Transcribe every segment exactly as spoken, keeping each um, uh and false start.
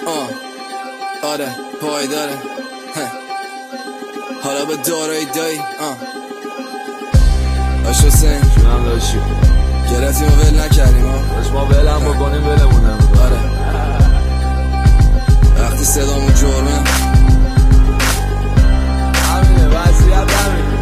آه آره پایداره حالا به دارای دایی آه باش حسین جونم داشتی گرفتیم و ول نکردیم باش ما ولم بکنیم ولمونم آره وقتی صدامون جرمه همینه وضعیت همینه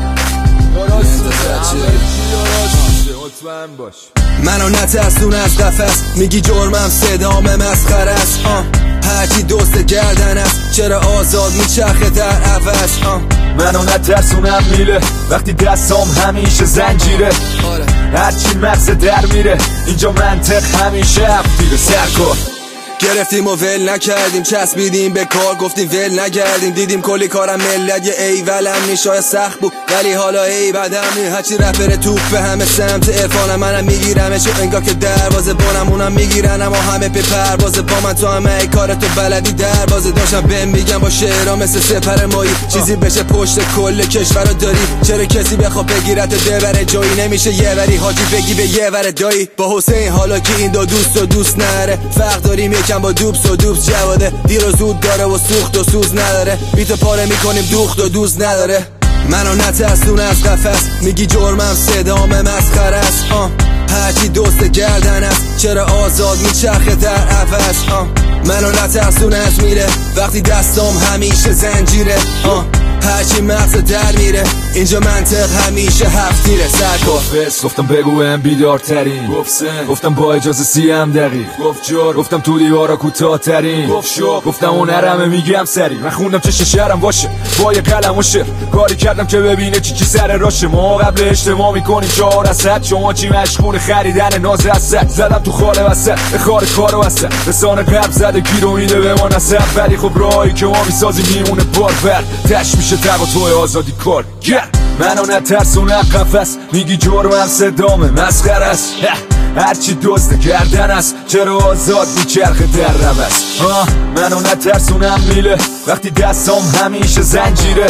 درست همه چی درست میشه مطمئن باش. منو نترسون از قفس میگی جرمم صدام مسخره است آه هرچی دوست گردن است چرا آزاد میچرخه در عوض آه منو نترسونم میله وقتی دستام همیشه زنجیره آره هرچی مغز در میره اینجا منطق همیشه افتی سرکار گرفتیم و ول نکردیم چسبیدیم به کار گفتیم ول نگردیم دیدیم کلی کارم ملت یه ایولم میشای سخت بود ولی حالا ای بدم نی هرچی رپر توپ به همه سمت عرفانم منم میگیرمش انگار که دروازه بانم اونم میگیرن اما همه به پروازه با من تو همه ای کار تو بلدی دروازه داشتم بهم میگم با شعرها مثل سپر مایی چیزی بشه پشت کل کشورو داری چرا کسی بخواد بگیرت ببره جایی نمیشه یه وری حاجی بگی به یه ور دایی با حسین حالا که این دو دوست و دوست نره فرق داریم یکم با دوبس و دوبس جواده دیر و زود داره و سوخت و سوز نداره بیتو پاره میکنیم دوخت و دوز نداره منو نترسون از قفس میگی جرمم صدام مسخره است آه هرچی دوست گردن است چرا آزاد میچرخه در عوض آه منو نترسون از میره وقتی دستام همیشه زنجیره آه هرچی مغز در میره اینجا منطق همیشه هفتیره سرکار بس گفتم بگو هم بیدارترین گفتم با اجازه سی هم دقیق گفت جور گفتم تو دیوارا کوتاه ترین گفت شو گفتم اون هرمه میگم سری من خوندم چه شعرم باشه با یه قلم و شعر کاری کردم که ببینه چی چی سر راشه ما قبل اجتماع میکنیم چهار از صد شما چی مشغول خریدن ناز از صد زدم تو خاله وسط به خار کارو وسط رسانه قبل زده گیرو میده به ما نسب ولی خب راهی که ما میسازیم میمونه بار بر تش میشه تق و توی آزادی کار گرد منو نترسونم قفس میگی جرمم صدام مسخره است هرچی دزد گردن است چرا آزاد میچرخه در روز آه منو نترسونم میله وقتی دستام همیشه زنجیره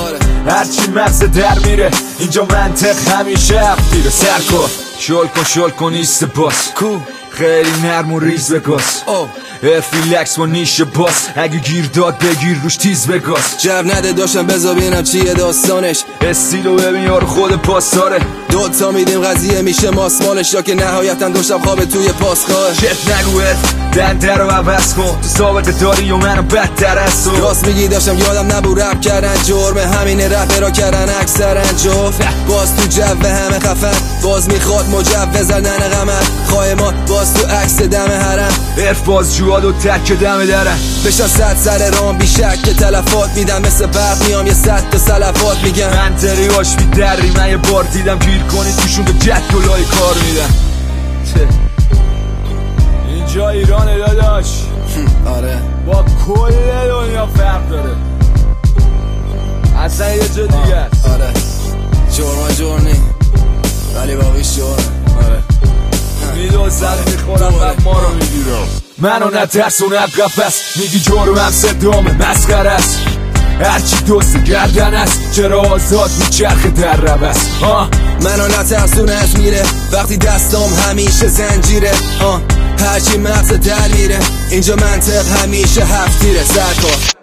هرچی مغز در میره اینجا منطق همیشه افتی سرکار شل کن شل کن ایست باس کو خیلی نرم و ریز بگاس افیلکس و نیش باس اگه گیر داد بگیر روش تیز بگاس جب نده داشتم بذار ببینم چیه داستانش استیلو ببین یارو خود پاسداره دوتا میدیم قضیه میشه ماسمالش یا که نهایتا داشتم خواب توی پاسگاه شف نگوه دنده رو عوض کن تو سابقه داری و منو بدتر از تو راست میگی داشتم یادم نبود رپ کردن جرمه همینه رپ را کردن اکثرن جفت باز تو جو همه خفن باز میخواد مجوز زدن غمن خواهمان باز تو عکس دم حرم عرف باز جواد و تک دم درن بشن صد سر رام بیشک که تلفات میدم مثل برق میام یه صد تا سلفات میگم من تریاش بیدری من یه بار دیدم گیر کنی توشون به جد دلای کار میدم اینجا ایرانه داداش آره با کل دنیا فرق داره اصلا یه جا دیگه است آره جرما جرمی ولی باقیش جرم آره میدوزن میخورم بعد ما رو میگیرم منو نترسونم قفس میگی جرمم صدام مسخره است هرچی دوست گردن است چرا آزاد میچرخه در روز آه منو نترسون از میره وقتی دستام همیشه زنجیره آه هرچی مغز در میره اینجا منطق همیشه هفتیره سرکار